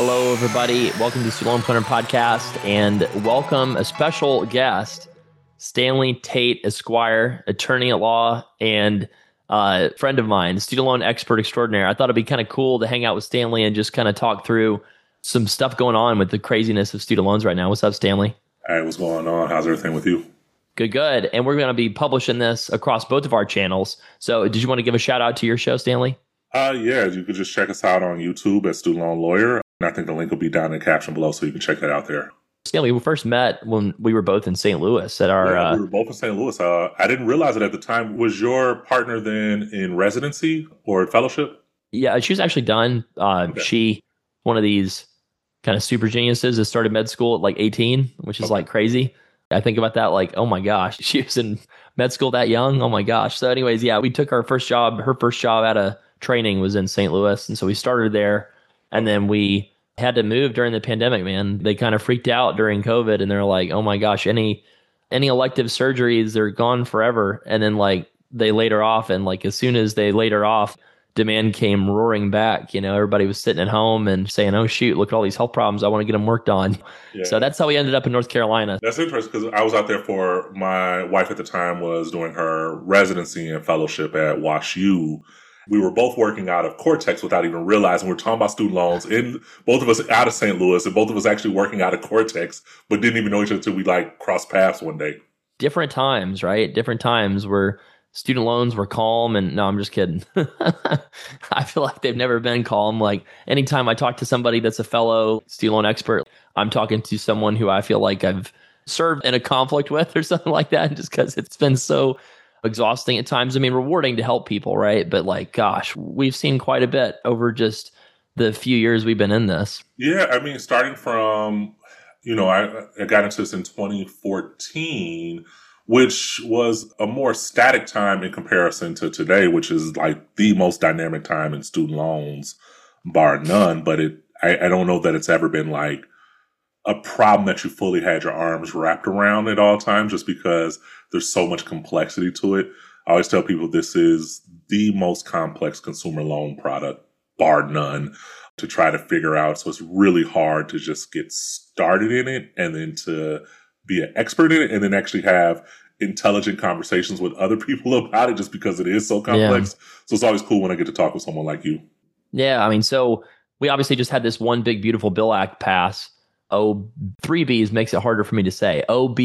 Hello, everybody. Welcome to Student Loan Planner Podcast, and welcome a special guest, Stanley Tate Esquire, attorney at law and friend of mine, student loan expert extraordinaire. I thought it'd be kind of cool to hang out with Stanley and just kind of talk through some stuff going on with the craziness of student loans right now. What's up, Stanley? Hey, what's going on? How's everything with you? Good. And we're going to be publishing this across both of our channels. So did you want to give a shout out to your show, Stanley? Yeah, you could just check us out on YouTube at Student Loan Lawyer. And I think the link will be down in the caption below, so you can check that out there. Stanley, we first met when we were both in St. Louis at our... we were both in St. Louis. I didn't realize it at the time. Was your partner then in residency or fellowship? Yeah, she was actually done. Okay. She, one of these kind of super geniuses that started med school at like 18, which is like crazy. I think about that like, oh my gosh, she was in med school that young. Oh my gosh. So anyways, yeah, we took her first job out of training was in St. Louis. And so we started there, and then we had to move during the pandemic, man. They kind of freaked out during COVID, and they're like, oh my gosh, any elective surgeries, they're gone forever. And then like they laid her off, and like as soon as they laid her off, demand came roaring back. You know, everybody was sitting at home and saying, oh shoot, look at all these health problems. I want to get them worked on. Yeah. So that's how we ended up in North Carolina. That's interesting because I was out there for my wife at the time was doing her residency and fellowship at WashU. We were both working out of Cortex without even realizing. We were talking about student loans, and both of us out of St. Louis, and both of us actually working out of Cortex, but didn't even know each other until we like crossed paths one day. Different times, right? Different times where student loans were calm, and no, I'm just kidding. I feel like they've never been calm. Like anytime I talk to somebody that's a fellow student loan expert, I'm talking to someone who I feel like I've served in a conflict with or something like that, just because it's been so exhausting at times. I mean, rewarding to help people, right? But like, gosh, we've seen quite a bit over just the few years we've been in this. Yeah, I mean, starting from, I got into this in 2014, which was a more static time in comparison to today, which is like the most dynamic time in student loans, bar none. But I don't know that it's ever been like a problem that you fully had your arms wrapped around at all times, just because there's so much complexity to it. I always tell people this is the most complex consumer loan product, bar none, to try to figure out. So it's really hard to just get started in it and then to be an expert in it and then actually have intelligent conversations with other people about it, just because it is so complex. Yeah. So it's always cool when I get to talk with someone like you. Yeah. I mean, so we obviously just had this one big, beautiful bill act pass. Three B's makes it harder for me to say.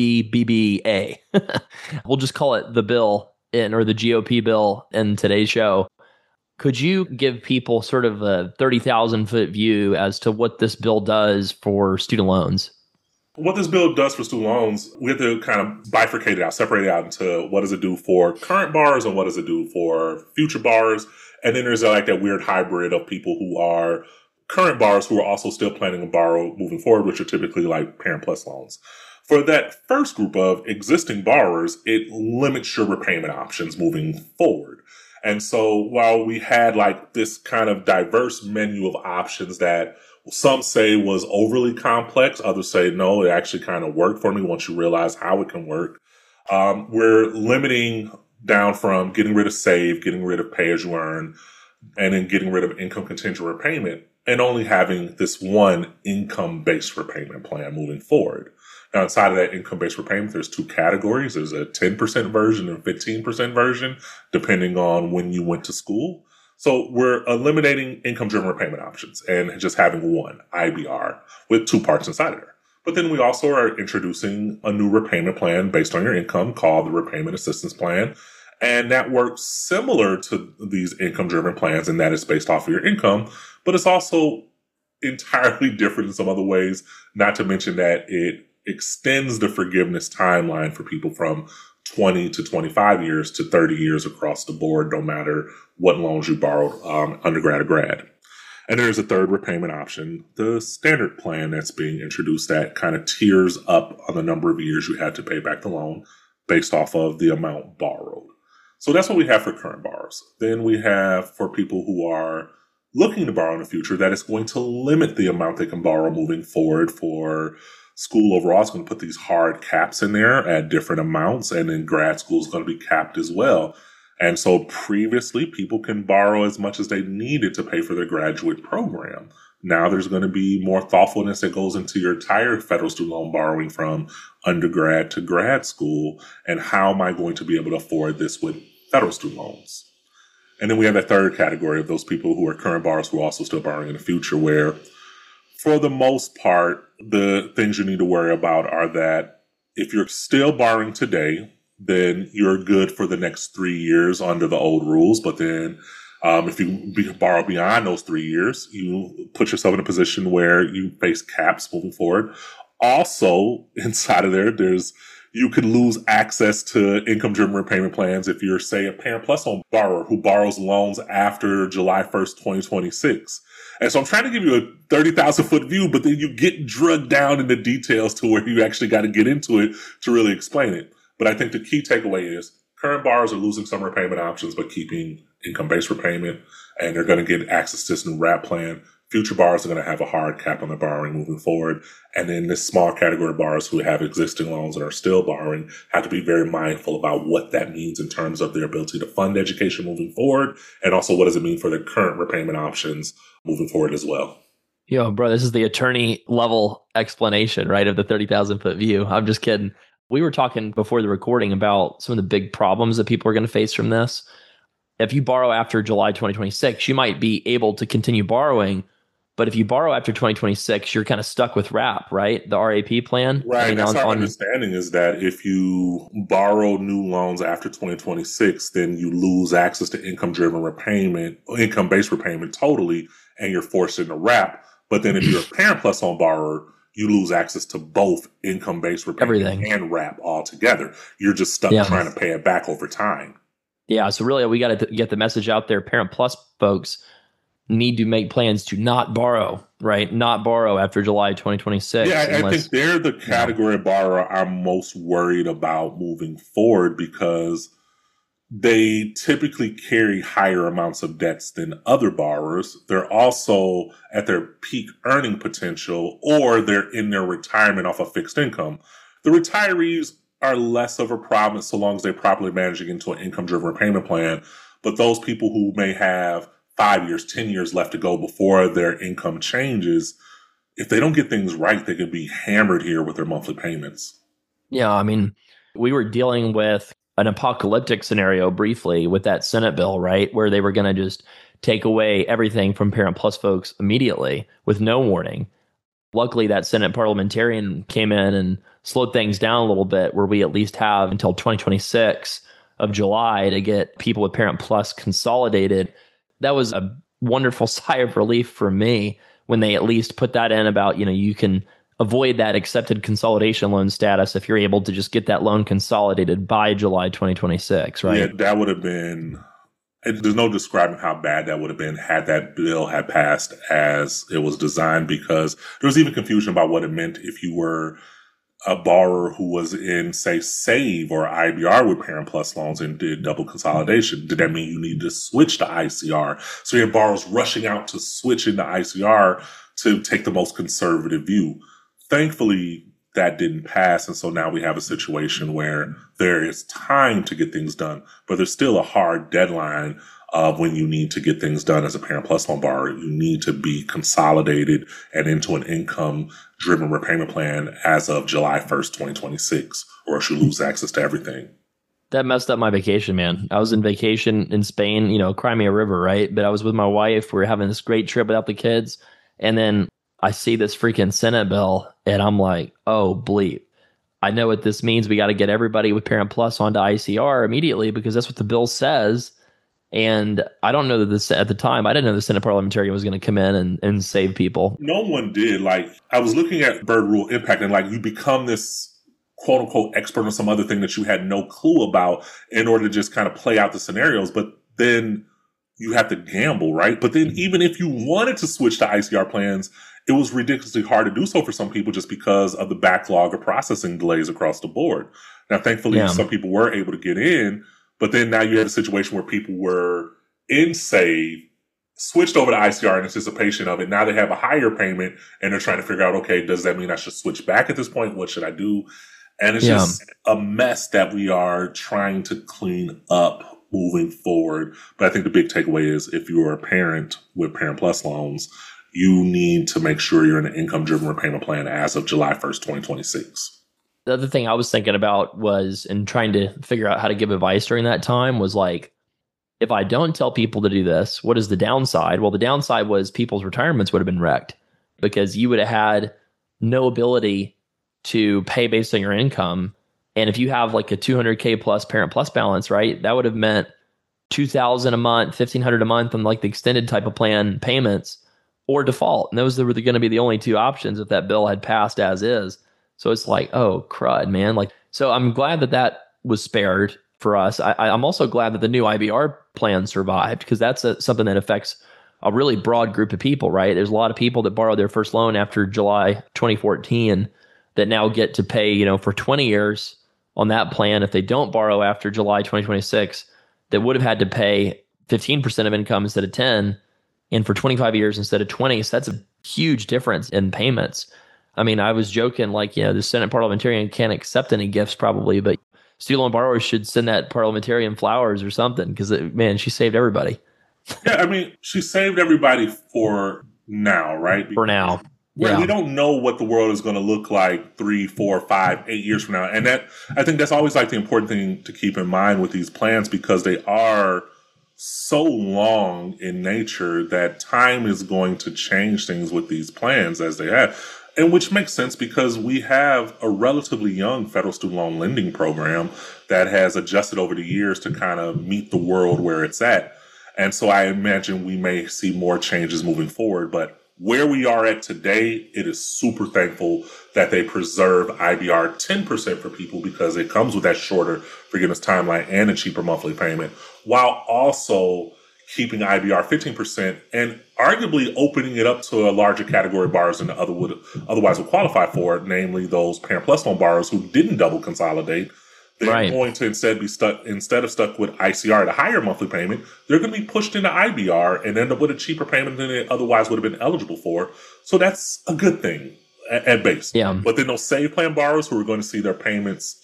OBBBA. We'll just call it the bill or the GOP bill in today's show. Could you give people sort of a 30,000 foot view as to what this bill does for student loans? What this bill does for student loans, we have to kind of bifurcate it out, separate it out into what does it do for current borrowers and what does it do for future borrowers. And then there's like that weird hybrid of people who are current borrowers who are also still planning to borrow moving forward, which are typically like Parent Plus loans. For that first group of existing borrowers, it limits your repayment options moving forward. And so while we had like this kind of diverse menu of options that some say was overly complex, others say, no, it actually kind of worked for me once you realize how it can work. We're limiting down from getting rid of save, getting rid of pay as you earn, and then getting rid of income contingent repayment, and only having this one income-based repayment plan moving forward. Now, inside of that income-based repayment, there's two categories. There's a 10% version and a 15% version, depending on when you went to school. So we're eliminating income-driven repayment options and just having one IBR with two parts inside of there. But then we also are introducing a new repayment plan based on your income called the Repayment Assistance Plan. And that works similar to these income-driven plans in that it's based off of your income, but it's also entirely different in some other ways, not to mention that it extends the forgiveness timeline for people from 20 to 25 years to 30 years across the board, no matter what loans you borrowed, undergrad or grad. And there's a third repayment option, the standard plan that's being introduced that kind of tiers up on the number of years you had to pay back the loan based off of the amount borrowed. So that's what we have for current borrowers. Then we have for people who are looking to borrow in the future that it's going to limit the amount they can borrow moving forward. For school overall, it's going to put these hard caps in there at different amounts, and then grad school is going to be capped as well. And so previously, people can borrow as much as they needed to pay for their graduate program. Now there's going to be more thoughtfulness that goes into your entire federal student loan borrowing from undergrad to grad school. And how am I going to be able to afford this with federal student loans? And then we have that third category of those people who are current borrowers who are also still borrowing in the future, where for the most part, the things you need to worry about are that if you're still borrowing today, then you're good for the next 3 years under the old rules. But then if you borrow beyond those 3 years, you put yourself in a position where you face caps moving forward. Also, inside of you could lose access to income-driven repayment plans if you're, say, a Parent Plus loan borrower who borrows loans after July 1st, 2026. And so I'm trying to give you a 30,000-foot view, but then you get drugged down in the details to where you actually got to get into it to really explain it. But I think the key takeaway is current borrowers are losing some repayment options, but keeping income-based repayment, and they're going to get access to this new RAP plan. Future borrowers are going to have a hard cap on their borrowing moving forward. And then this small category of borrowers who have existing loans and are still borrowing have to be very mindful about what that means in terms of their ability to fund education moving forward. And also, what does it mean for their current repayment options moving forward as well? Yo, bro, this is the attorney level explanation, right, of the 30,000-foot view. I'm just kidding. We were talking before the recording about some of the big problems that people are going to face from this. If you borrow after July 2026, you might be able to continue borrowing. But if you borrow after 2026, you're kind of stuck with RAP, right? The RAP plan. Right. I mean, that's our understanding is that if you borrow new loans after 2026, then you lose access to income-driven repayment, income-based repayment totally, and you're forced into RAP. But then if you're a Parent Plus loan borrower, you lose access to both income-based repayment and RAP altogether. You're just stuck trying to pay it back over time. Yeah. So really, we got to get the message out there. Parent Plus folks need to make plans to not borrow, right? Not borrow after July 2026. Yeah, I think they're the category of borrower I'm most worried about moving forward because they typically carry higher amounts of debts than other borrowers. They're also at their peak earning potential, or they're in their retirement off a fixed income. The retirees are less of a problem so long as they're properly managing into an income-driven repayment plan. But those people who may have 5 years, 10 years left to go before their income changes, if they don't get things right, they could be hammered here with their monthly payments. Yeah, I mean, we were dealing with an apocalyptic scenario briefly with that Senate bill, right? Where they were going to just take away everything from Parent Plus folks immediately with no warning. Luckily, that Senate parliamentarian came in and slowed things down a little bit, where we at least have until 2026 of July to get people with Parent Plus consolidated. That was a wonderful sigh of relief for me when they at least put that in about, you can avoid that accepted consolidation loan status if you're able to just get that loan consolidated by July 2026, right? Yeah, that would have been, there's no describing how bad that would have been had that bill had passed as it was designed, because there was even confusion about what it meant if you were a borrower who was in, say, SAVE or IBR with Parent Plus loans and did double consolidation. Did that mean you need to switch to ICR? So you have borrowers rushing out to switch into ICR to take the most conservative view. Thankfully, that didn't pass. And so now we have a situation where there is time to get things done, but there's still a hard deadline of when you need to get things done as a Parent Plus loan borrower. You need to be consolidated and into an income-driven repayment plan as of July 1st, 2026, or else you lose access to everything. That messed up my vacation, man. I was in vacation in Spain, Crimea River, right? But I was with my wife. We were having this great trip without the kids. And then I see this freaking Senate bill, and I'm like, oh, bleep. I know what this means. We got to get everybody with Parent Plus onto ICR immediately because that's what the bill says. And I don't know that this at the time, I didn't know the Senate parliamentarian was going to come in and save people. No one did. I was looking at Byrd Rule impact, and you become this quote unquote expert on some other thing that you had no clue about in order to just kind of play out the scenarios. But then you have to gamble, right? But then even if you wanted to switch to ICR plans, it was ridiculously hard to do so for some people just because of the backlog of processing delays across the board. Now, thankfully, some people were able to get in. But then now you have a situation where people were in SAVE, switched over to ICR in anticipation of it. Now they have a higher payment and they're trying to figure out, okay, does that mean I should switch back at this point? What should I do? And it's just a mess that we are trying to clean up moving forward. But I think the big takeaway is if you are a parent with Parent Plus loans, you need to make sure you're in an income-driven repayment plan as of July 1st, 2026. The other thing I was thinking about was, and trying to figure out how to give advice during that time, was like, if I don't tell people to do this, what is the downside? Well, the downside was people's retirements would have been wrecked because you would have had no ability to pay based on your income. And if you have like a 200K plus Parent Plus balance, right, that would have meant $2,000 a month, $1,500 a month on like the extended type of plan payments or default. And those were going to be the only two options if that bill had passed as is. So it's like, oh, crud, man. Like, so I'm glad that that was spared for us. I'm also glad that the new IBR plan survived, because that's something that affects a really broad group of people, right? There's a lot of people that borrowed their first loan after July 2014 that now get to pay, for 20 years on that plan. If they don't borrow after July 2026, that would have had to pay 15% of income instead of 10, and for 25 years instead of 20. So that's a huge difference in payments. I mean, I was joking, like, the Senate parliamentarian can't accept any gifts probably, but student loan borrowers should send that parliamentarian flowers or something, because, man, she saved everybody. Yeah, I mean, she saved everybody for now, right? For now. Yeah. We don't know what the world is going to look like 3, 4, 5, 8 years from now. And that, I think that's always like the important thing to keep in mind with these plans, because they are so long in nature that time is going to change things with these plans as they have. And which makes sense because we have a relatively young federal student loan lending program that has adjusted over the years to kind of meet the world where it's at. And so I imagine we may see more changes moving forward. But where we are at today, it is super thankful that they preserve IBR 10% for people, because it comes with that shorter forgiveness timeline and a cheaper monthly payment, while also keeping IBR 15% and arguably opening it up to a larger category of borrowers than otherwise would qualify for it, namely those Parent Plus loan borrowers who didn't double consolidate. They're going to instead of stuck with ICR at a higher monthly payment, they're going to be pushed into IBR and end up with a cheaper payment than they otherwise would have been eligible for. So that's a good thing at base. Yeah. But then those save plan borrowers who are going to see their payments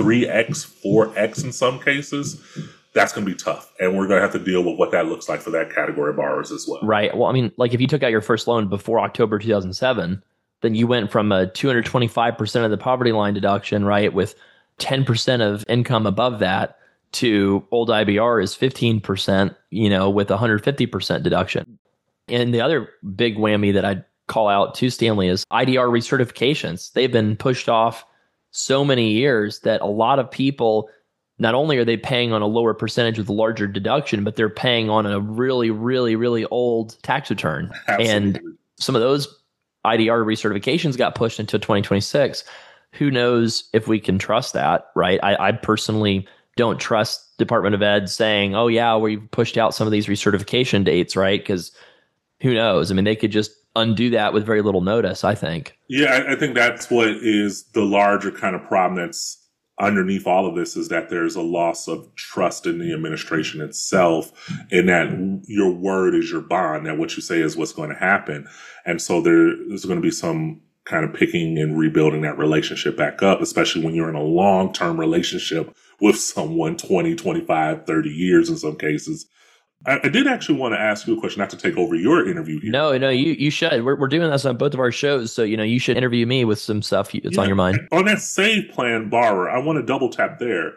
3x, 4x in some cases, that's going to be tough. And we're going to have to deal with what that looks like for that category of borrowers as well. Right. Well, I mean, like if you took out your first loan before October 2007, then you went from a 225% of the poverty line deduction, right, with 10% of income above that, to old IBR is 15%, with 150% deduction. And the other big whammy that I'd call out too, Stanley, is IDR recertifications. They've been pushed off so many years that a lot of people, not only are they paying on a lower percentage with a larger deduction, but they're paying on a really, really, really old tax return. Absolutely. And some of those IDR recertifications got pushed into 2026. Who knows if we can trust that, right? I personally don't trust Department of Ed saying, oh, yeah, we've pushed out some of these recertification dates, right? Because who knows? I mean, they could just undo that with very little notice, I think. Yeah, I think that's what is the larger kind of problem that's underneath all of this, is that there's a loss of trust in the administration itself, in that your word is your bond, that what you say is what's going to happen. And so there's going to be some kind of picking and rebuilding that relationship back up, especially when you're in a long-term relationship with someone 20, 25, 30 years in some cases. I did actually want to ask you a question, not to take over your interview here. No, you should. We're doing this on both of our shows, so you should interview me with some stuff that's on your mind. On that save plan borrower, I want to double tap there.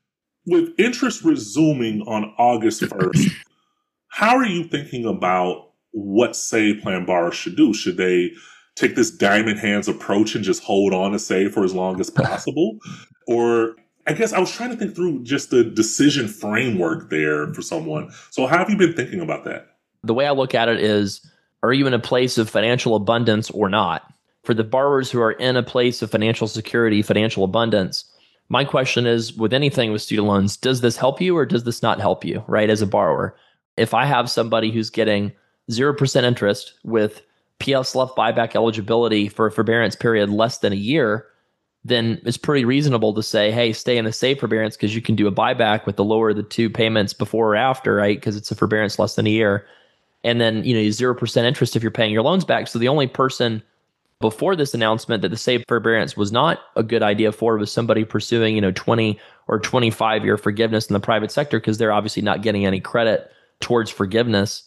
With interest resuming on August 1st, how are you thinking about what save plan borrowers should do? Should they take this diamond hands approach and just hold on to save for as long as possible? Or I guess I was trying to think through just the decision framework there for someone. So how have you been thinking about that? The way I look at it is, are you in a place of financial abundance or not? For the borrowers who are in a place of financial security, financial abundance, my question is, with anything with student loans, does this help you or does this not help you, right, as a borrower? If I have somebody who's getting 0% interest with PSLF buyback eligibility for a forbearance period less than a year, then it's pretty reasonable to say, hey, stay in the save forbearance because you can do a buyback with the lower of the two payments before or after, right? Because it's a forbearance less than a year. And then, 0% interest if you're paying your loans back. So the only person before this announcement that the save forbearance was not a good idea for was somebody pursuing, 20 or 25 year forgiveness in the private sector, because they're obviously not getting any credit towards forgiveness.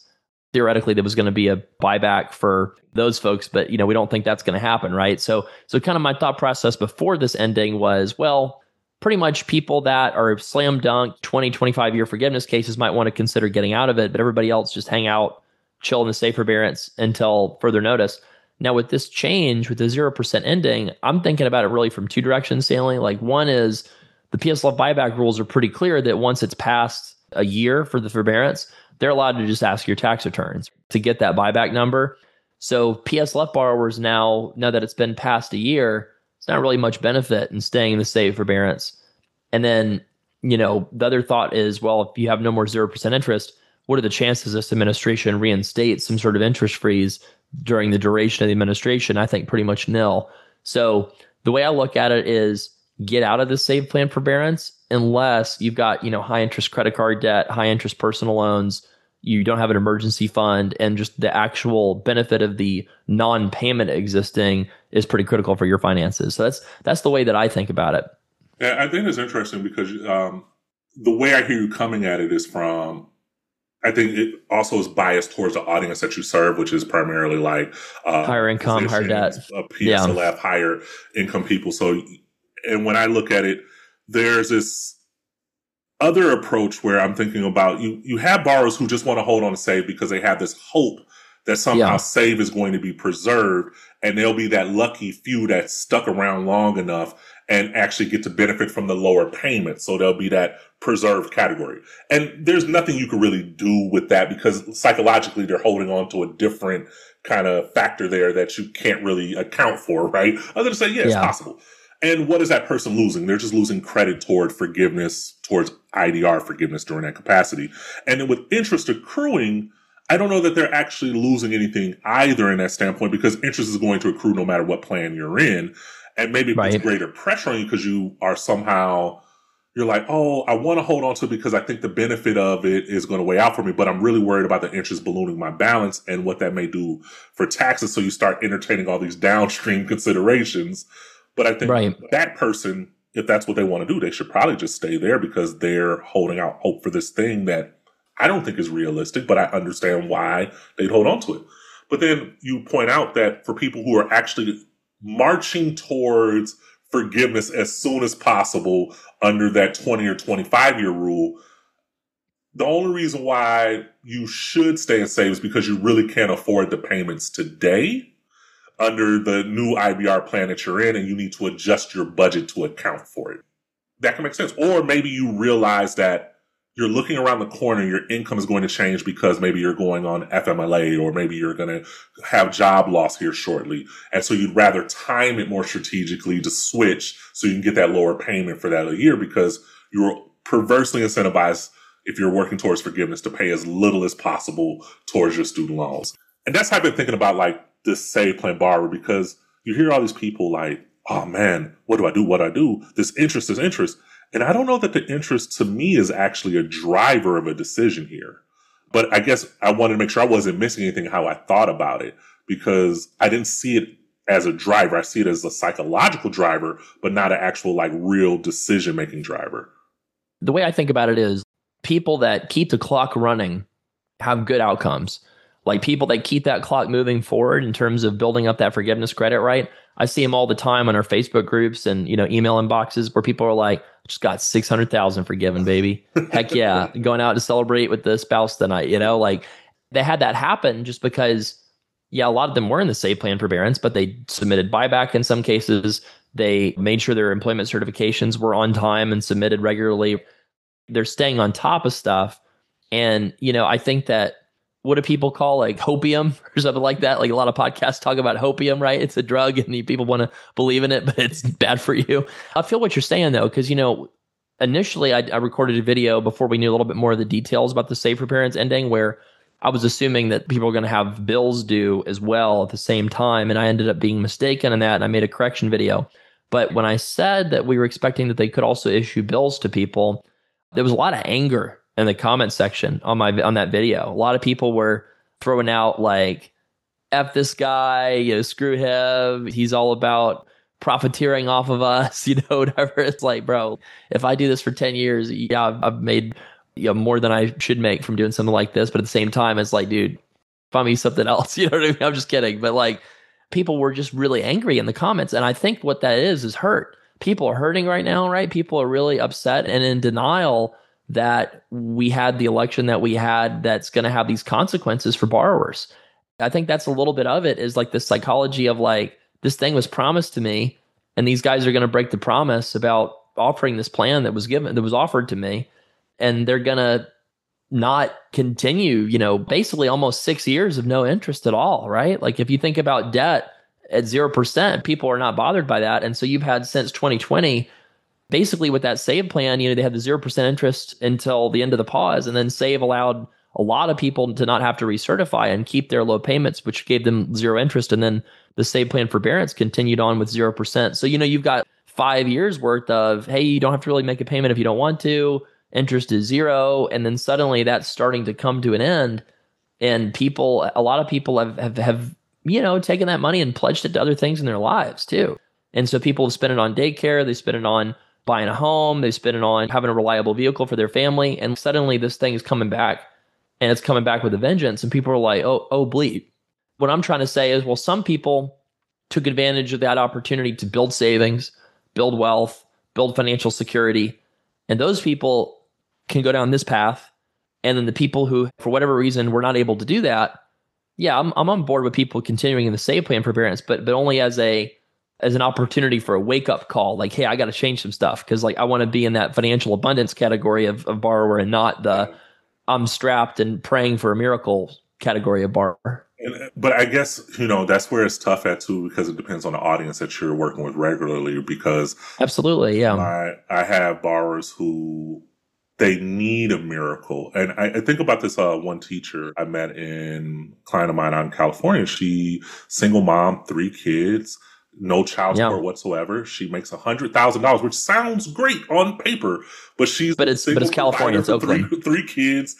theoretically there was going to be a buyback for those folks, but we don't think that's going to happen, right? So kind of my thought process before this ending was, well, pretty much people that are slam dunk 20, 25 year forgiveness cases might want to consider getting out of it, but everybody else just hang out, chill in the safe forbearance until further notice. Now with this change, with the 0% ending, I'm thinking about it really from two directions, Stanley. Like one is the PSLF buyback rules are pretty clear that once it's past a year for the forbearance, they're allowed to just ask your tax returns to get that buyback number. So PSLF borrowers now that it's been past a year, it's not really much benefit in staying in the safe forbearance. And then, the other thought is, well, if you have no more 0% interest, what are the chances this administration reinstates some sort of interest freeze during the duration of the administration? I think pretty much nil. So the way I look at it is get out of the save plan forbearance unless you've got, high interest credit card debt, high interest personal loans, you don't have an emergency fund, and just the actual benefit of the non-payment existing is pretty critical for your finances. So that's the way that I think about it. Yeah, I think it's interesting because the way I hear you coming at it is from, I think it also is biased towards the audience that you serve, which is primarily like higher income, higher debt, PSLF, higher income people. So, and when I look at it, there's this other approach where I'm thinking about you have borrowers who just want to hold on to save because they have this hope that somehow save is going to be preserved, and they'll be that lucky few that's stuck around long enough and actually get to benefit from the lower payment. So they'll be that preserved category. And there's nothing you can really do with that because psychologically they're holding on to a different kind of factor there that you can't really account for, right? Other than say, it's possible. And what is that person losing? They're just losing credit toward forgiveness, towards IDR forgiveness during that capacity. And then with interest accruing, I don't know that they're actually losing anything either in that standpoint because interest is going to accrue no matter what plan you're in. And maybe it puts greater pressure on you because you are somehow, you're like, oh, I want to hold on to it because I think the benefit of it is going to weigh out for me, but I'm really worried about the interest ballooning my balance and what that may do for taxes. So you start entertaining all these downstream considerations. But I think that person, if that's what they want to do, they should probably just stay there because they're holding out hope for this thing that I don't think is realistic, but I understand why they'd hold on to it. But then you point out that for people who are actually marching towards forgiveness as soon as possible under that 20 or 25 year rule, the only reason why you should stay in save is because you really can't afford the payments today under the new IBR plan that you're in, and you need to adjust your budget to account for it. That can make sense. Or maybe you realize that you're looking around the corner, your income is going to change because maybe you're going on FMLA, or maybe you're going to have job loss here shortly. And so you'd rather time it more strategically to switch so you can get that lower payment for that a year because you're perversely incentivized, if you're working towards forgiveness, to pay as little as possible towards your student loans. And that's how I've been thinking about like this save plan borrower, because you hear all these people like, oh man, what do I do? What do I do? This interest is interest. And I don't know that the interest to me is actually a driver of a decision here. But I guess I wanted to make sure I wasn't missing anything how I thought about it, because I didn't see it as a driver. I see it as a psychological driver, but not an actual like real decision-making driver. The way I think about it is people that keep the clock running have good outcomes. Like people that keep that clock moving forward in terms of building up that forgiveness credit, right? I see them all the time on our Facebook groups and, email inboxes where people are like, I just got 600,000 forgiven, baby. Heck yeah. Going out to celebrate with the spouse tonight, like they had that happen just because, a lot of them were in the save plan forbearance, but they submitted buyback in some cases. They made sure their employment certifications were on time and submitted regularly. They're staying on top of stuff. And, I think that, what do people call like hopium or something like that? Like a lot of podcasts talk about hopium, right? It's a drug and people want to believe in it, but it's bad for you. I feel what you're saying though, because, initially I recorded a video before we knew a little bit more of the details about the save forbearance ending, where I was assuming that people were going to have bills due as well at the same time. And I ended up being mistaken in that. And I made a correction video. But when I said that we were expecting that they could also issue bills to people, there was a lot of anger in the comment section on that video. A lot of people were throwing out like, F this guy, screw him. He's all about profiteering off of us, whatever. It's like, bro, if I do this for 10 years, I've made more than I should make from doing something like this. But at the same time, it's like, dude, find me something else. You know what I mean? I'm just kidding. But like people were just really angry in the comments. And I think what that is hurt. People are hurting right now, right? People are really upset and in denial that we had the election that we had that's going to have these consequences for borrowers. I think that's a little bit of it is like the psychology of like, this thing was promised to me and these guys are going to break the promise about offering this plan that was offered to me. And they're going to not continue, basically almost 6 years of no interest at all, right? Like if you think about debt at 0%, people are not bothered by that. And so you've had since 2020, basically with that SAVE plan, they had the 0% interest until the end of the pause. And then SAVE allowed a lot of people to not have to recertify and keep their low payments, which gave them zero interest. And then the SAVE plan forbearance continued on with 0%. So, you've got 5 years worth of, hey, you don't have to really make a payment if you don't want to. Interest is zero. And then suddenly that's starting to come to an end. And a lot of people have taken that money and pledged it to other things in their lives too. And so people have spent it on daycare. They spent it on buying a home. They spent it on having a reliable vehicle for their family. And suddenly this thing is coming back and it's coming back with a vengeance. And people are like, oh, bleep. What I'm trying to say is, well, some people took advantage of that opportunity to build savings, build wealth, build financial security. And those people can go down this path. And then the people who, for whatever reason, were not able to do that, yeah, I'm on board with people continuing in the SAVE plan forbearance, but only as an opportunity for a wake up call. Like, hey, I got to change some stuff because like I want to be in that financial abundance category of borrower and not the I'm strapped and praying for a miracle category of borrower. But I guess, that's where it's tough at too, because it depends on the audience that you're working with regularly, because absolutely, yeah. I have borrowers who they need a miracle. And I think about this one teacher I met in a client of mine out in California. She single mom, 3 kids, no child support whatsoever. She makes $100,000, which sounds great on paper, but it's California, it's Oakland. Three kids,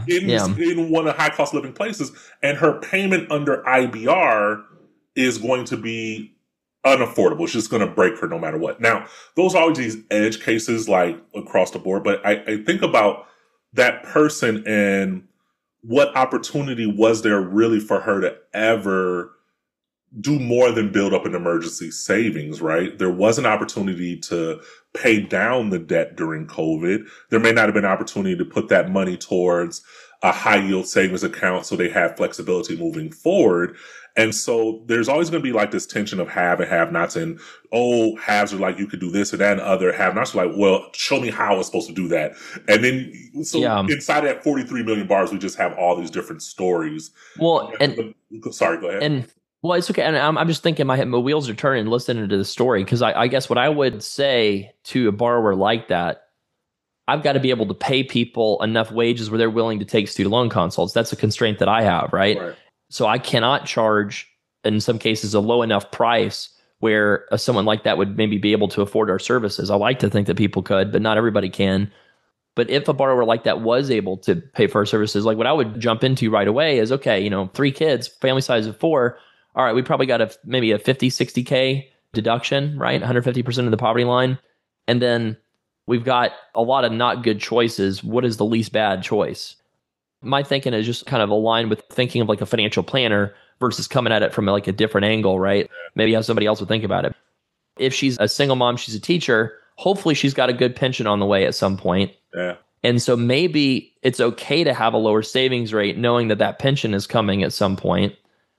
in one of the high cost living places, and her payment under IBR is going to be unaffordable. It's just going to break her no matter what. Now, those are always these edge cases, like across the board. But I think about that person and what opportunity was there really for her to ever do more than build up an emergency savings, right? There was an opportunity to pay down the debt during COVID. There may not have been an opportunity to put that money towards a high yield savings account so they have flexibility moving forward. And so there's always going to be like this tension of have and have nots, and haves are like, you could do this and that, and other have nots are like, well, show me how I was supposed to do that. And then, inside that 43 million bars, we just have all these different stories. Well, sorry, go ahead. Well, it's okay. And I'm just thinking my wheels are turning listening to the story, because I guess what I would say to a borrower like that, I've got to be able to pay people enough wages where they're willing to take student loan consults. That's a constraint that I have, right? So I cannot charge, in some cases, a low enough price where someone like that would maybe be able to afford our services. I like to think that people could, but not everybody can. But if a borrower like that was able to pay for our services, like what I would jump into right away is, okay, 3 kids, family size of 4. All right, we probably got maybe a 50, 60K deduction, right? 150% of the poverty line. And then we've got a lot of not good choices. What is the least bad choice? My thinking is just kind of aligned with thinking of like a financial planner versus coming at it from like a different angle, right? Maybe how somebody else would think about it. If she's a single mom, she's a teacher, hopefully she's got a good pension on the way at some point. Yeah. And so maybe it's okay to have a lower savings rate knowing that pension is coming at some point.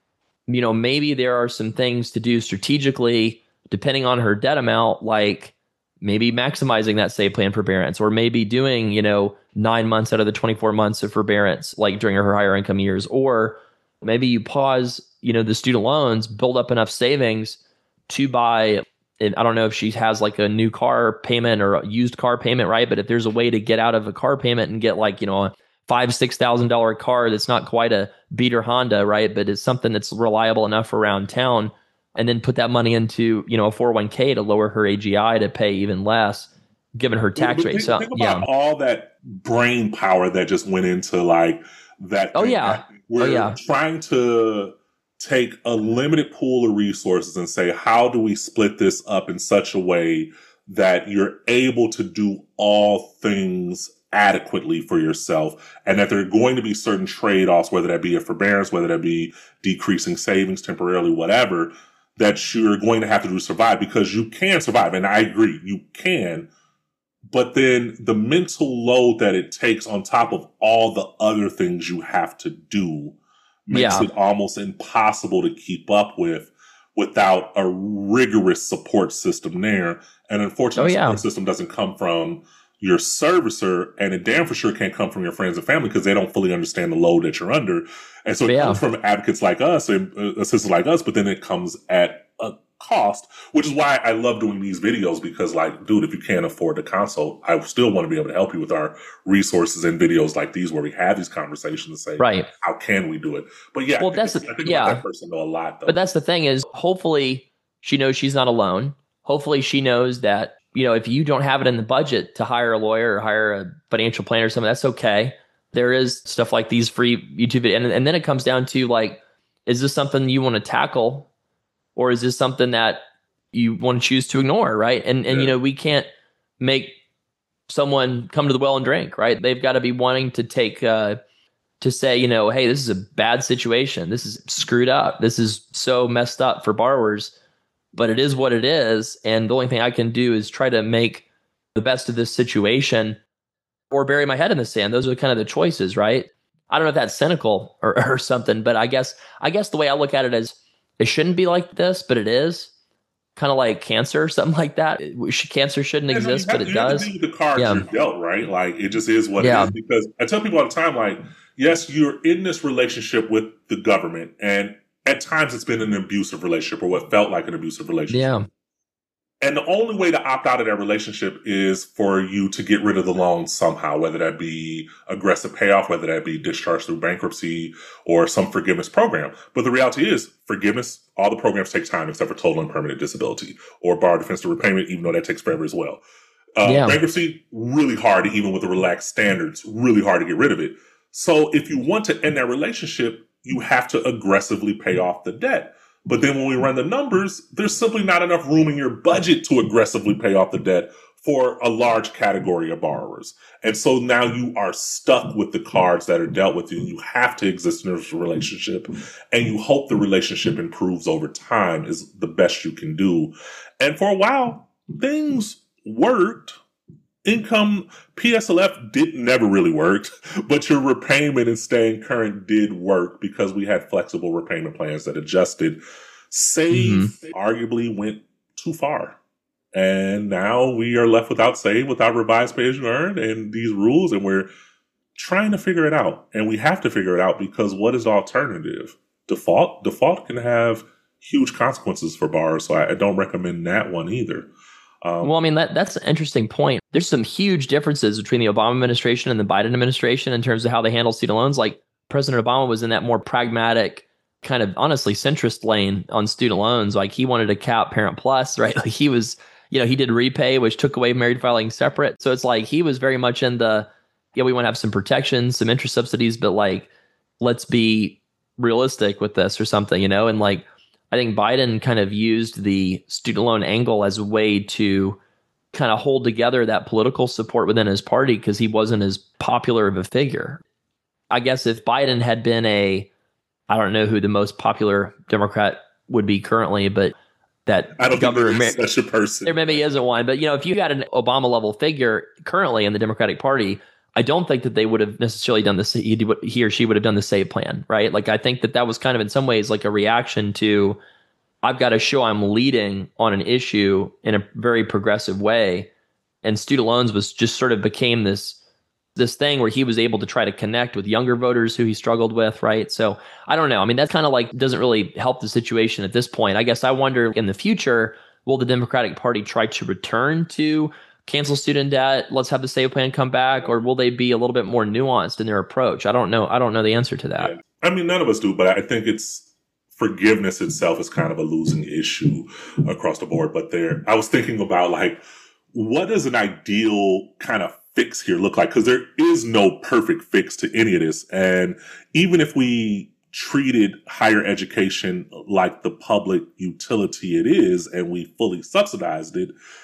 Maybe there are some things to do strategically, depending on her debt amount, like maybe maximizing that SAVE plan forbearance, or maybe doing, 9 months out of the 24 months of forbearance, like during her higher income years, or maybe you pause, the student loans, build up enough savings to buy. And I don't know if she has like a new car payment or a used car payment, right? But if there's a way to get out of a car payment and get like, a $5,000-$6,000 car that's not quite a beater Honda, right? But it's something that's reliable enough around town, and then put that money into, a 401k to lower her AGI to pay even less, given her tax rate. So think about all that brain power that just went into like that. We're trying to take a limited pool of resources and say, how do we split this up in such a way that you're able to do all things adequately for yourself, and that there are going to be certain trade-offs, whether that be a forbearance, whether that be decreasing savings temporarily, whatever, that you're going to have to do to survive, because you can survive. And I agree, you can. But then the mental load that it takes on top of all the other things you have to do makes it almost impossible to keep up with without a rigorous support system there. And unfortunately, the support system doesn't come from your servicer, and it damn for sure can't come from your friends and family, because they don't fully understand the load that you're under. And so it comes from advocates like us and assistants like us, but then it comes at a cost, which is why I love doing these videos, because like, dude, if you can't afford the console, I still want to be able to help you with our resources and videos like these, where we have these conversations and say, how can we do it? But yeah, I think about that person know a lot, though. But that's the thing is, hopefully she knows she's not alone. Hopefully she knows that, you know, if you don't have it in the budget to hire a lawyer or hire a financial planner or something, that's okay. There is stuff like these free YouTube videos. And then it comes down to like, is this something you want to tackle? Or is this something that you want to choose to ignore, right? And you know, we can't make someone come to the well and drink, right? They've got to be wanting to take, to say, you know, hey, this is a bad situation. This is screwed up. This is so messed up for borrowers, but it is what it is. And the only thing I can do is try to make the best of this situation or bury my head in the sand. Those are kind of the choices, right? I don't know if that's cynical or something, but I guess the way I look at it is, it shouldn't be like this, but it is. Kind of like cancer or something like that. Cancer shouldn't exist, but it does. You have to deal with the cards you're dealt, right? Like, it just is what it is. Because I tell people all the time, like, yes, you're in this relationship with the government, and at times it's been an abusive relationship, or what felt like an abusive relationship. Yeah. And the only way to opt out of that relationship is for you to get rid of the loan somehow, whether that be aggressive payoff, whether that be discharge through bankruptcy or some forgiveness program. But the reality is, forgiveness, all the programs take time except for total and permanent disability or borrower defense to repayment, even though that takes forever as well. Bankruptcy, really hard, even with the relaxed standards, really hard to get rid of it. So if you want to end that relationship, you have to aggressively pay off the debt. But then when we run the numbers, there's simply not enough room in your budget to aggressively pay off the debt for a large category of borrowers. And so now you are stuck with the cards that are dealt with you. You have to exist in this relationship, and you hope the relationship improves over time is the best you can do. And for a while, things worked. Income, PSLF never really worked, but your repayment and staying current did work because we had flexible repayment plans that adjusted. Save arguably went too far. And now we are left without Save, without revised pay as you earn and these rules, and we're trying to figure it out. And we have to figure it out because what is the alternative? Default? Default can have huge consequences for borrowers, so I don't recommend that one either. Well, I mean, that's an interesting point. There's some huge differences between the Obama administration and the Biden administration in terms of how they handle student loans. Like, President Obama was in that more pragmatic, kind of honestly centrist lane on student loans. Like, he wanted to cap Parent Plus, right? Like, he was, you know, he did Repay, which took away married filing separate. So it's like he was very much in the, we want to have some protections, some interest subsidies, but like, let's be realistic with this or something, you know? And like, I think Biden kind of used the student loan angle as a way to kind of hold together that political support within his party because he wasn't as popular of a figure. I guess if Biden had been I don't know who the most popular Democrat would be currently, but that I don't think there's such a person. There maybe isn't one, but you know, if you got an Obama level figure currently in the Democratic Party, I don't think that they would have necessarily done this. He or she would have done the Save plan, right? Like, I think that was kind of in some ways like a reaction to, I've got to show I'm leading on an issue in a very progressive way. And student loans was just sort of became this thing where he was able to try to connect with younger voters who he struggled with, right? So I don't know. I mean, that's kind of like doesn't really help the situation at this point. I guess I wonder in the future, will the Democratic Party try to return to cancel student debt, let's have the Save plan come back, or will they be a little bit more nuanced in their approach? I don't know. I don't know the answer to that. Yeah. I mean, none of us do, but I think forgiveness itself is kind of a losing issue across the board. But I was thinking about like, what does an ideal kind of fix here look like? Because there is no perfect fix to any of this. And even if we treated higher education like the public utility it is, and we fully subsidized it,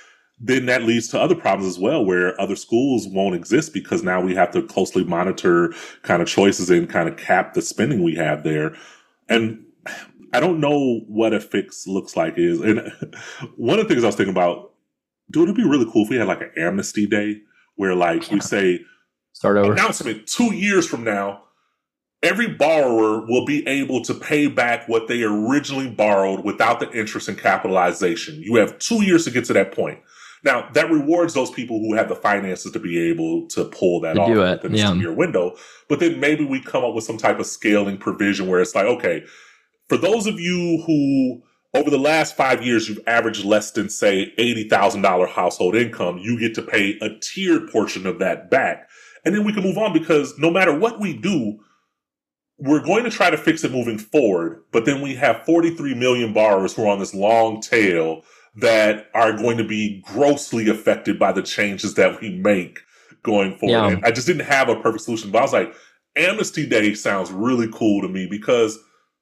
then that leads to other problems as well, where other schools won't exist because now we have to closely monitor kind of choices and kind of cap the spending we have there. And I don't know what a fix looks like is. And one of the things I was thinking about, dude, it'd be really cool if we had like an amnesty day where like we say, start over. Announcement 2 years from now, every borrower will be able to pay back what they originally borrowed without the interest and capitalization. You have 2 years to get to that point. Now, that rewards those people who have the finances to be able to pull that off within this 2 year window. But then maybe we come up with some type of scaling provision where it's like, okay, for those of you who over the last 5 years, you've averaged less than, say, $80,000 household income, you get to pay a tiered portion of that back. And then we can move on, because no matter what we do, we're going to try to fix it moving forward. But then we have 43 million borrowers who are on this long tail that are going to be grossly affected by the changes that we make going forward. Yeah. And I just didn't have a perfect solution. But I was like, Amnesty Day sounds really cool to me, because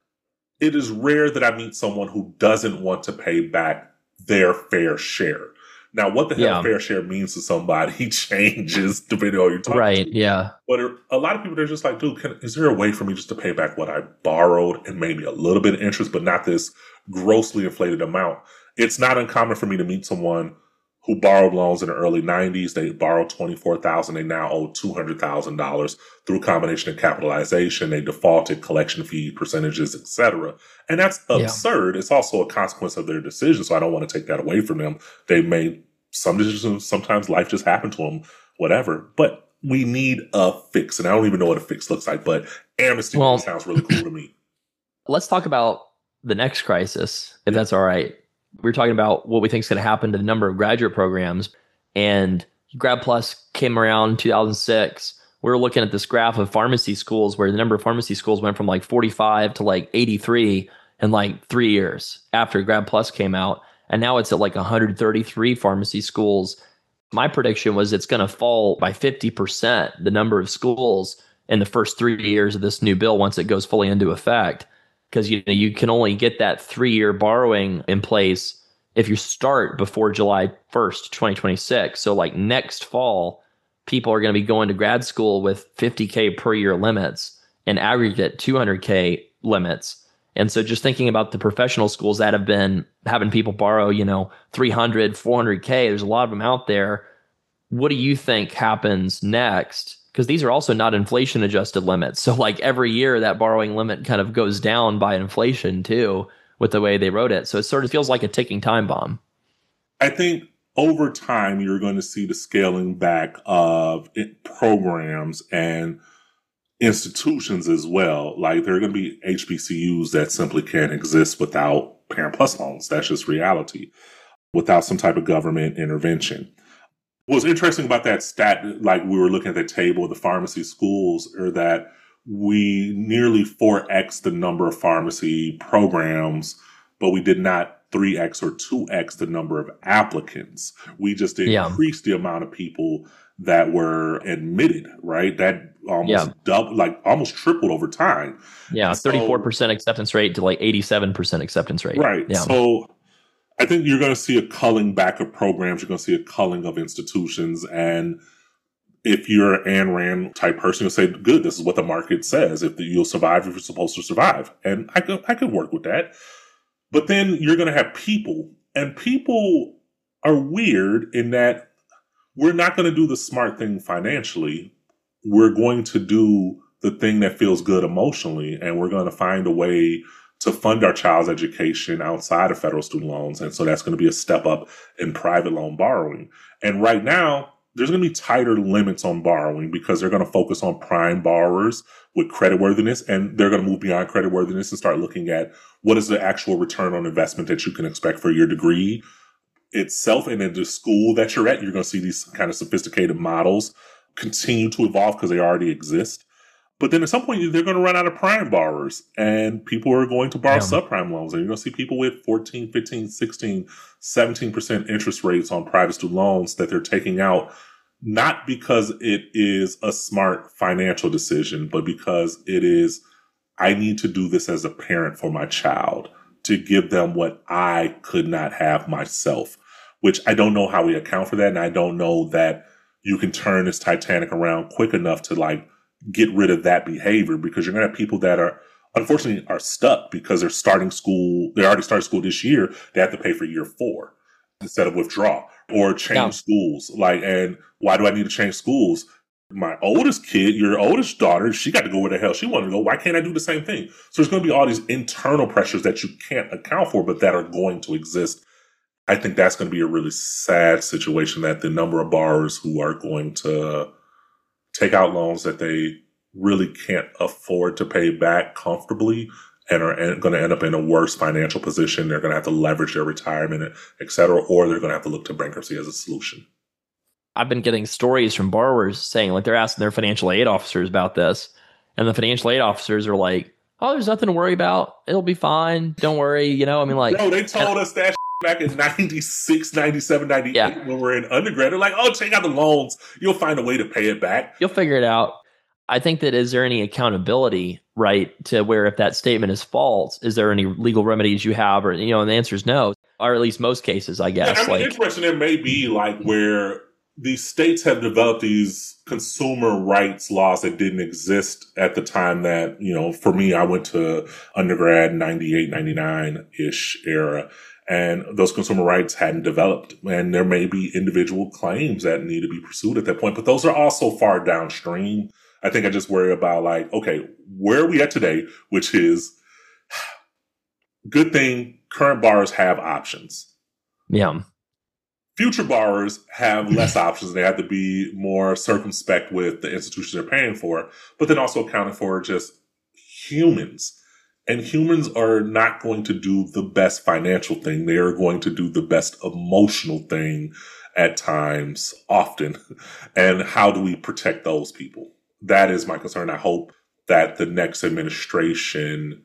it is rare that I meet someone who doesn't want to pay back their fair share. Now, what the hell fair share means to somebody changes depending on who you're talking to. Right, yeah. But a lot of people, they're just like, dude, is there a way for me just to pay back what I borrowed and maybe a little bit of interest, but not this grossly inflated amount? It's not uncommon for me to meet someone who borrowed loans in the early 90s. They borrowed $24,000. They now owe $200,000 through a combination of capitalization. They defaulted, collection fee percentages, etc. And that's absurd. It's also a consequence of their decision. So I don't want to take that away from them. They made some decisions. Sometimes life just happened to them, whatever. But we need a fix. And I don't even know what a fix looks like, but amnesty sounds really cool to me. Let's talk about the next crisis, if that's all right. We're talking about what we think is going to happen to the number of graduate programs. And Grad Plus came around in 2006. We were looking at this graph of pharmacy schools where the number of pharmacy schools went from like 45 to like 83 in like 3 years after Grad Plus came out. And now it's at like 133 pharmacy schools. My prediction was it's going to fall by 50%, the number of schools in the first 3 years of this new bill once it goes fully into effect. Because you can only get that 3 year borrowing in place if you start before July 1st, 2026. So like next fall, people are going to be going to grad school with $50K per year limits and aggregate $200K limits. And so just thinking about the professional schools that have been having people borrow, $300, $400K, there's a lot of them out there. What do you think happens next? Because these are also not inflation adjusted limits. So like every year that borrowing limit kind of goes down by inflation too, with the way they wrote it. So it sort of feels like a ticking time bomb. I think over time, you're going to see the scaling back of programs and institutions as well. Like there are going to be HBCUs that simply can't exist without Parent Plus loans. That's just reality. Without some type of government intervention. What's interesting about that stat, like we were looking at the table of the pharmacy schools, are that we nearly 4x the number of pharmacy programs, but we did not 3x or 2x the number of applicants. We just increased the amount of people that were admitted, right? That almost doubled, like almost tripled over time. Yeah, 34% acceptance rate to like 87% acceptance rate. Right. Yeah. So I think you're going to see a culling back of programs. You're going to see a culling of institutions. And if you're an Ayn Rand type person, you'll say, good, this is what the market says. If you'll survive, if you're supposed to survive. And I could work with that. But then you're going to have people. And people are weird in that we're not going to do the smart thing financially. We're going to do the thing that feels good emotionally. And we're going to find a way to fund our child's education outside of federal student loans. And so that's going to be a step up in private loan borrowing. And right now, there's going to be tighter limits on borrowing because they're going to focus on prime borrowers with creditworthiness, and they're going to move beyond creditworthiness and start looking at what is the actual return on investment that you can expect for your degree itself. And in the school that you're at, you're going to see these kind of sophisticated models continue to evolve because they already exist. But then at some point, they're going to run out of prime borrowers and people are going to borrow subprime loans. And you're going to see people with 14, 15, 16, 17% interest rates on private student loans that they're taking out, not because it is a smart financial decision, but because it is, I need to do this as a parent for my child to give them what I could not have myself. which I don't know how we account for that. And I don't know that you can turn this Titanic around quick enough to like get rid of that behavior, because you're going to have people that are, unfortunately, are stuck because they're starting school. They already started school this year. They have to pay for year 4 instead of withdraw or change schools. Like, and why do I need to change schools? My oldest kid, your oldest daughter, she got to go where the hell she wanted to go. Why can't I do the same thing? So there's going to be all these internal pressures that you can't account for, but that are going to exist. I think that's going to be a really sad situation, that the number of borrowers who are going to take out loans that they really can't afford to pay back comfortably and are going to end up in a worse financial position. They're going to have to leverage their retirement, et cetera, or they're going to have to look to bankruptcy as a solution. I've been getting stories from borrowers saying, like, they're asking their financial aid officers about this. And the financial aid officers are like, oh, there's nothing to worry about. It'll be fine. Don't worry. You know, I mean, like, bro, they told us that back in 96, 97, 98 when we're in undergrad. They're like, oh, take out the loans. You'll find a way to pay it back. You'll figure it out. I think that, is there any accountability, right, to where if that statement is false, is there any legal remedies you have? Or, you know, and the answer is no, or at least most cases, I guess. Yeah, I mean, interesting. There may be like where these states have developed these consumer rights laws that didn't exist at the time that, you know, for me, I went to undergrad 98, 99-ish era, and those consumer rights hadn't developed. And there may be individual claims that need to be pursued at that point, but those are also far downstream. I think I just worry about like, okay, where are we at today? Which is, good thing current borrowers have options. Yeah. Future borrowers have less options. They have to be more circumspect with the institutions they're paying for, but then also accounting for just humans. And humans are not going to do the best financial thing. They are going to do the best emotional thing at times, often. And how do we protect those people? That is my concern. I hope that the next administration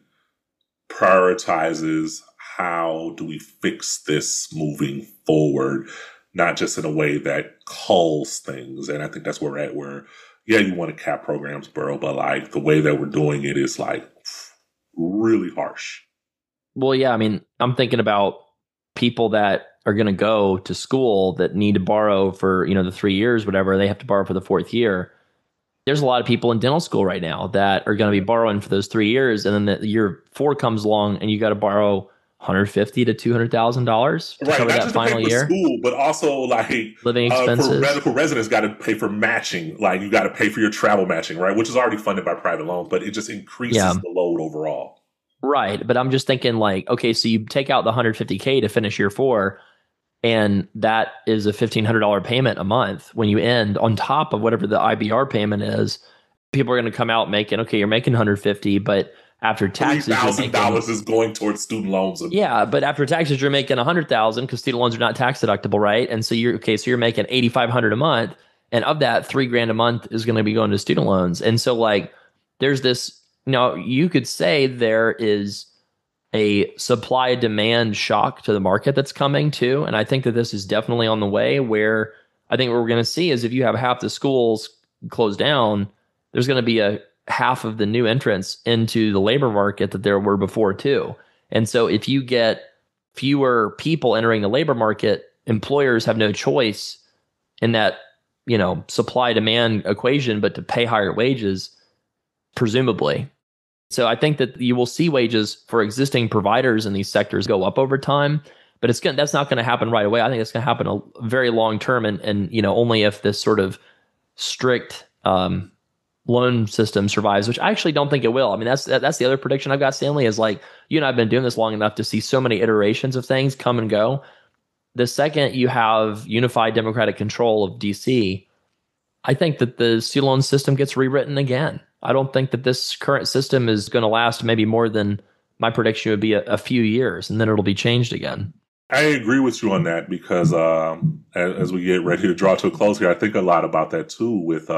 prioritizes how do we fix this moving forward, not just in a way that culls things. And I think that's where we're at, where, yeah, you want to cap programs, bro, but like the way that we're doing it is like really harsh. Well, yeah, I mean, I'm thinking about people that are going to go to school that need to borrow for, you know, the 3 years, whatever, they have to borrow for the 4th year. There's a lot of people in dental school right now that are going to be borrowing for those 3 years. And then the year 4 comes along and you got to borrow $150,000 to $200,000 to cover that final year. School, but also like living expenses. For medical residents, got to pay for matching. Like you got to pay for your travel matching, right? Which is already funded by private loans, but it just increases the load overall. Right. But I'm just thinking like, okay, so you take out the $150K to finish year 4, and that is a $1,500 payment a month when you end, on top of whatever the IBR payment is. People are going to come out making, okay, you're making $150, but after taxes, $3,000 is going towards student loans. Yeah, but after taxes, you're making $100,000 because student loans are not tax deductible, right? And so you're making $8,500 a month, and of that, $3,000 a month is going to be going to student loans. And so, like, there's this. You could say there is a supply demand shock to the market that's coming too, and I think that this is definitely on the way. Where I think what we're going to see is if you have half the schools closed down, there's going to be a half of the new entrants into the labor market that there were before too. And so if you get fewer people entering the labor market, employers have no choice in that, supply demand equation, but to pay higher wages, presumably. So I think that you will see wages for existing providers in these sectors go up over time, but that's not going to happen right away. I think it's going to happen a very long term, and only if this sort of strict loan system survives, which I actually don't think it will. I mean, that's the other prediction I've got, Stanley, is like, you and I have been doing this long enough to see so many iterations of things come and go. The second you have unified democratic control of DC, I think that the student loan system gets rewritten again. I don't think that this current system is going to last maybe more than, my prediction would be a few years, and then it'll be changed again. I agree with you on that because as we get ready to draw to a close here, I think a lot about that too with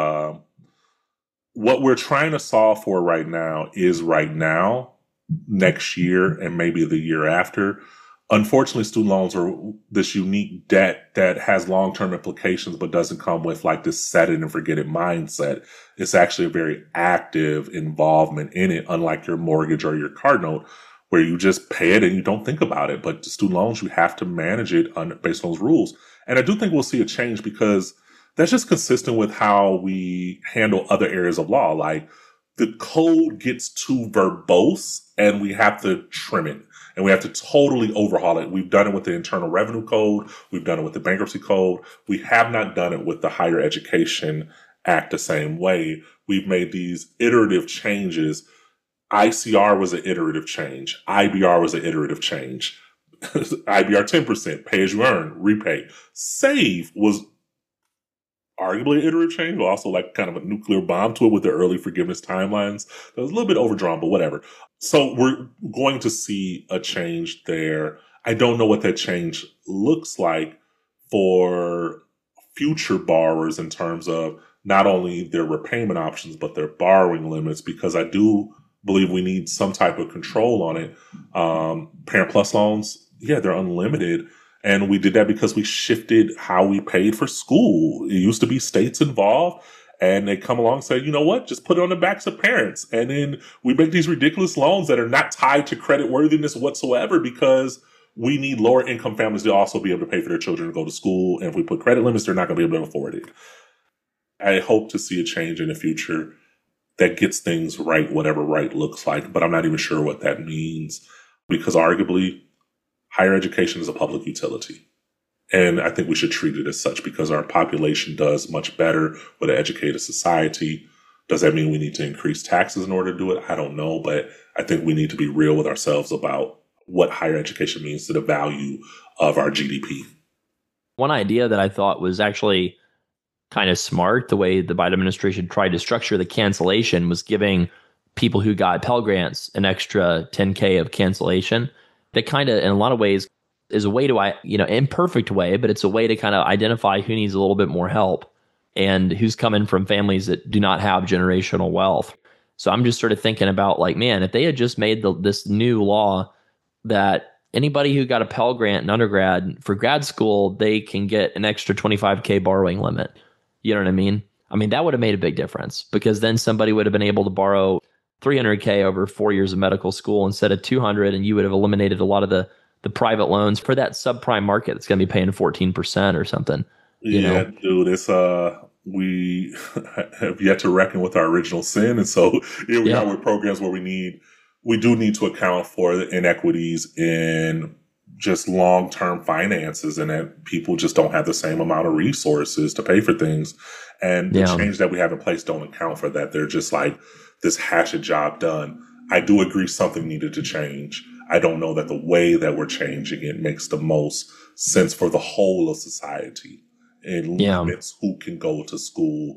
what we're trying to solve for right now is right now, next year, and maybe the year after. Unfortunately, student loans are this unique debt that has long-term implications, but doesn't come with like this set it and forget it mindset. It's actually a very active involvement in it, unlike your mortgage or your car note, where you just pay it and you don't think about it. But student loans, you have to manage it based on those rules. And I do think we'll see a change because that's just consistent with how we handle other areas of law. Like the code gets too verbose and we have to trim it and we have to totally overhaul it. We've done it with the Internal Revenue Code. We've done it with the Bankruptcy Code. We have not done it with the Higher Education Act the same way. We've made these iterative changes. ICR was an iterative change. IBR was an iterative change. IBR 10%, pay as you earn, repay. SAVE was arguably an iterative change, but also like kind of a nuclear bomb to it with the early forgiveness timelines. That was a little bit overdrawn, but whatever. So we're going to see a change there. I don't know what that change looks like for future borrowers in terms of not only their repayment options, but their borrowing limits, because I do believe we need some type of control on it. Parent Plus loans, yeah, they're unlimited. And we did that because we shifted how we paid for school. It used to be states involved, and they come along and say, you know what, just put it on the backs of parents. And then we make these ridiculous loans that are not tied to credit worthiness whatsoever because we need lower income families to also be able to pay for their children to go to school. And if we put credit limits, they're not going to be able to afford it. I hope to see a change in the future that gets things right, whatever right looks like. But I'm not even sure what that means because arguably, higher education is a public utility. And I think we should treat it as such because our population does much better with an educated society. Does that mean we need to increase taxes in order to do it? I don't know, but I think we need to be real with ourselves about what higher education means to the value of our GDP. One idea that I thought was actually kind of smart, the way the Biden administration tried to structure the cancellation, was giving people who got Pell Grants an extra $10K of cancellation. That kind of, in a lot of ways, is a way to, imperfect way, but it's a way to kind of identify who needs a little bit more help and who's coming from families that do not have generational wealth. So I'm just sort of thinking about like, man, if they had just made this new law that anybody who got a Pell Grant in undergrad for grad school, they can get an extra $25K borrowing limit. You know what I mean? I mean, that would have made a big difference because then somebody would have been able to borrow $300K over 4 years of medical school instead of $200, and you would have eliminated a lot of the private loans for that subprime market that's going to be paying 14% or something. You know? Dude, it's we have yet to reckon with our original sin, and so here we are with programs where we do need to account for the inequities in just long-term finances, and that people just don't have the same amount of resources to pay for things. And the change that we have in place don't account for that. They're just like this hash a job done. I do agree something needed to change. I don't know that the way that we're changing it makes the most sense for the whole of society and limits who can go to school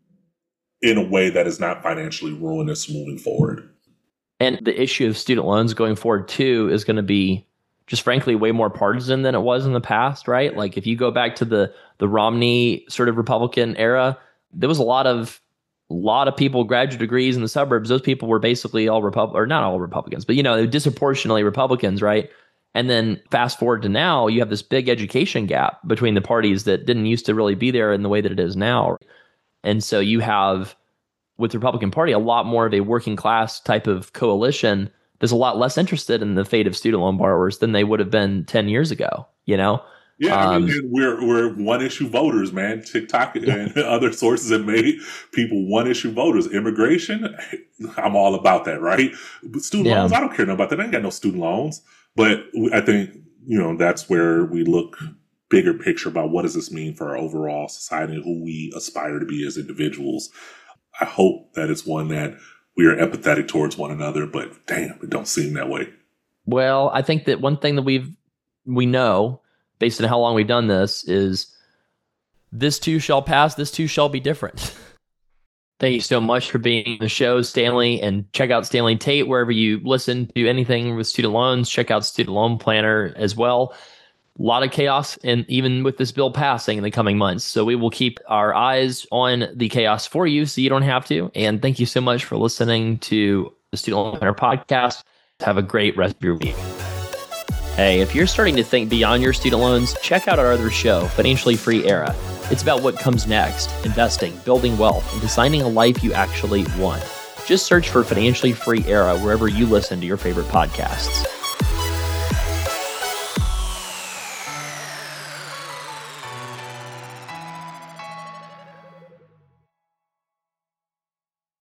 in a way that is not financially ruinous moving forward. And the issue of student loans going forward too is going to be just frankly way more partisan than it was in the past, right? Like if you go back to the Romney sort of Republican era, there was a lot of people, graduate degrees in the suburbs. Those people were basically all or not all Republicans, but disproportionately Republicans, right? And then fast forward to now, you have this big education gap between the parties that didn't used to really be there in the way that it is now. And so you have, with the Republican Party, a lot more of a working class type of coalition that's a lot less interested in the fate of student loan borrowers than they would have been 10 years ago, Yeah, I mean, we're one issue voters, man. TikTok and other sources have made people one issue voters. Immigration, I'm all about that, right? But student loans, I don't care about that. I ain't got no student loans. But I think, that's where we look bigger picture about what does this mean for our overall society and who we aspire to be as individuals. I hope that it's one that we are empathetic towards one another, but damn, it don't seem that way. Well, I think that one thing that we know, based on how long we've done this, is this too shall pass, this too shall be different. Thank you so much for being on the show, Stanley, and check out Stanley Tate wherever you listen to anything with student loans. Check out Student Loan Planner as well. A lot of chaos, and even with this bill passing in the coming months. So we will keep our eyes on the chaos for you so you don't have to. And thank you so much for listening to the Student Loan Planner podcast. Have a great rest of your week. Hey, if you're starting to think beyond your student loans, check out our other show, Financially Free Era. It's about what comes next, investing, building wealth, and designing a life you actually want. Just search for Financially Free Era wherever you listen to your favorite podcasts.